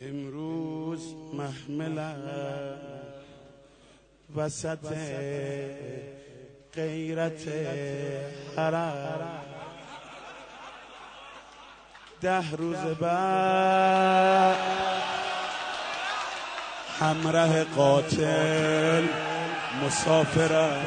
امروز محملم وسط غیرت حرم 10 روز بعد همراه قاتل مسافرم.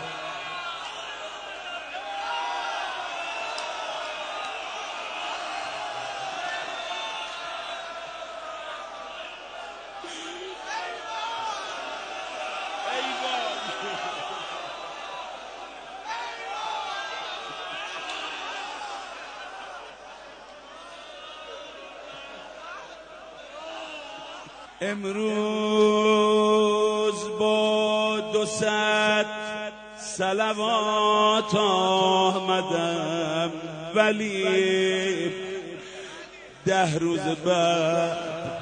امروز با 200 صلوات آمدم، ولی 10 روز بعد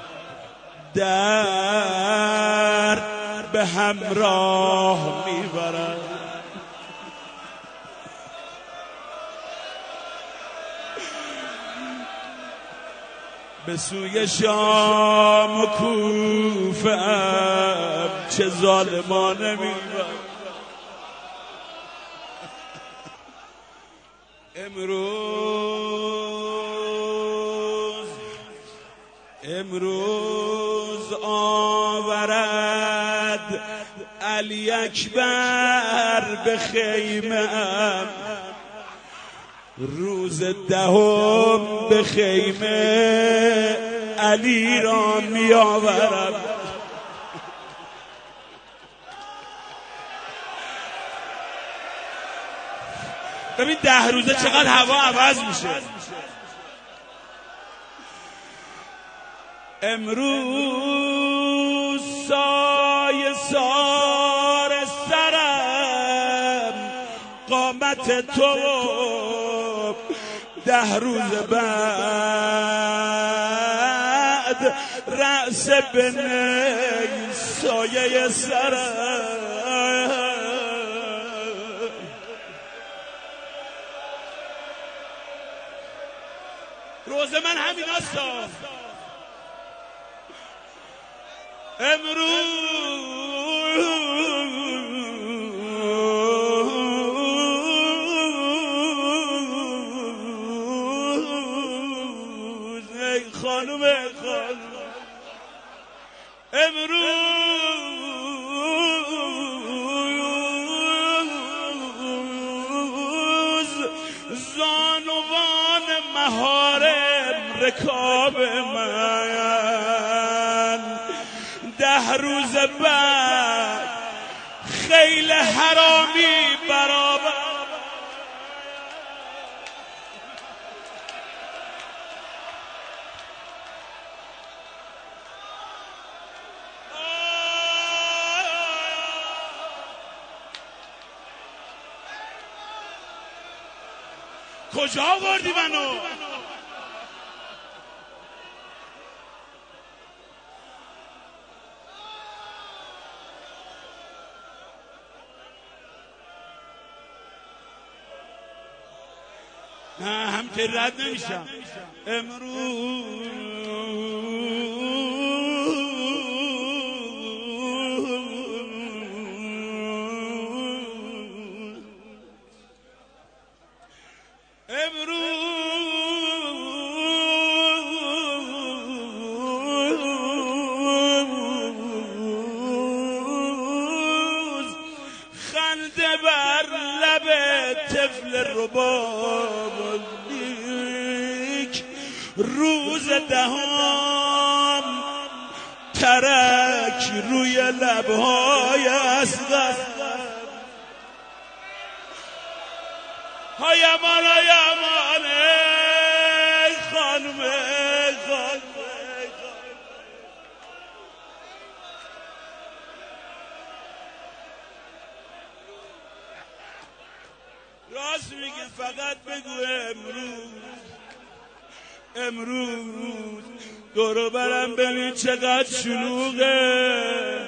درد به همراه میبرم. به سوی شام و کوفه‌ام چه ظالمانه میبرم. امروز آورد علی اکبر به خیمه‌ام، روز 10 به خیمه علی را می آورم. ببین 10 روزه چقدر هوا عوض میشه. امروز سایه سار سرم قامت تو، 10 روز بعد رأس بنی سایه سرم. روز من همین هستا. امروز زانوان مهارم رکاب من، 10 روز بعد خیل حرامی برابر. کجا آوردی منو؟ نه همینطور رد نمیشم. امروز خنده بر لب طفل رباب، روز 10 ترک روی لبهای اصغر. های امان ای خانم راست میگه. فقط بگو امروز دورو برم ببین چقدر شلوغه.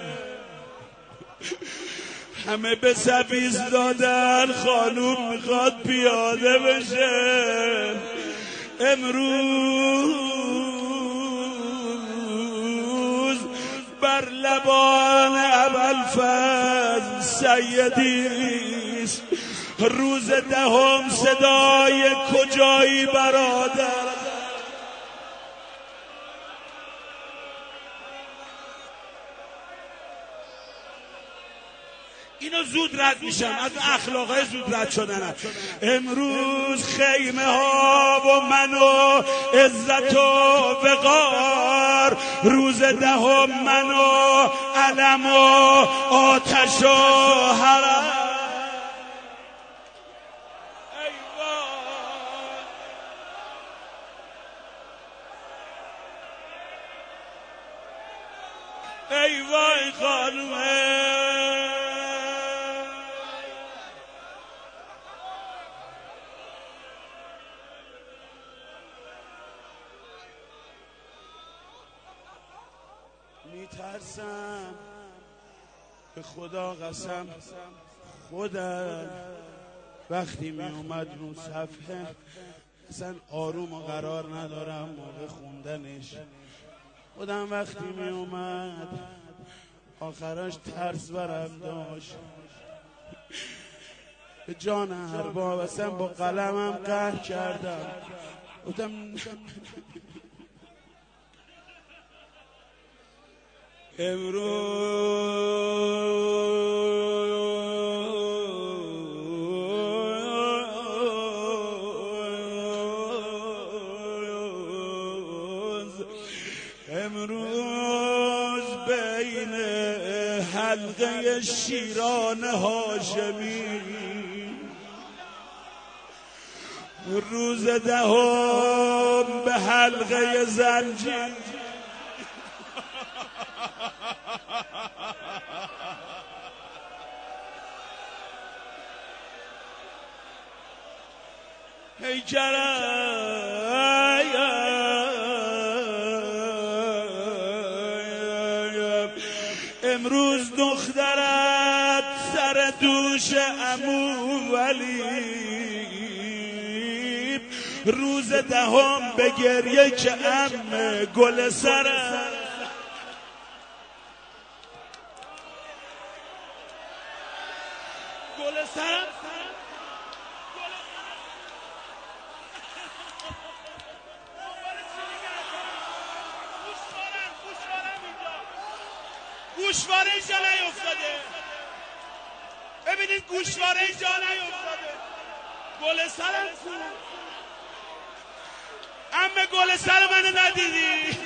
همه به سبیز دادن، خانوم میخواد پیاده بشه. امروز بر لبان ابوالفضل سیدیست. روز دهم صدای کجایی برادر؟ اینو زود رد میشم، از اخلاقای زود رد شدنم. امروز خیمه ها و من و عزت و وقار، روز دهم من و علم و آتش و حرم. ای وای خانومه، میترسم به خدا قسم خودم وقتی می اومد رو صفحه اصلا آروم و قرار ندارم موقع خوندنش. خودم وقتی می اومد آخراش ترس برم داشت، به جان ارباب اصلا با قلمم قهر کردم. گفتم امروز بین حلقه شیران هاشمی روز دهم به حلقه زنجیر امروز دخترت سر دوش عمو ولی، روز دهم به گریه که عمه گل سرم گوشواره اینجا نیفتاده. ببینید گوشواره اینجا نیفتاده. گل سرم کو؟ عمه گل سر منو ندیدی؟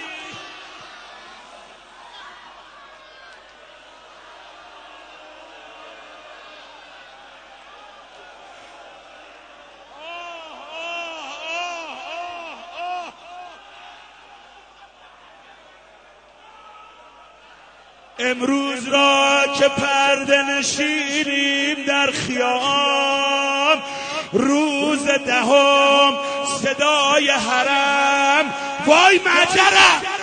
امروز را که پرده نشینیم در خیام، روز دهم صدای حرم وای مجرم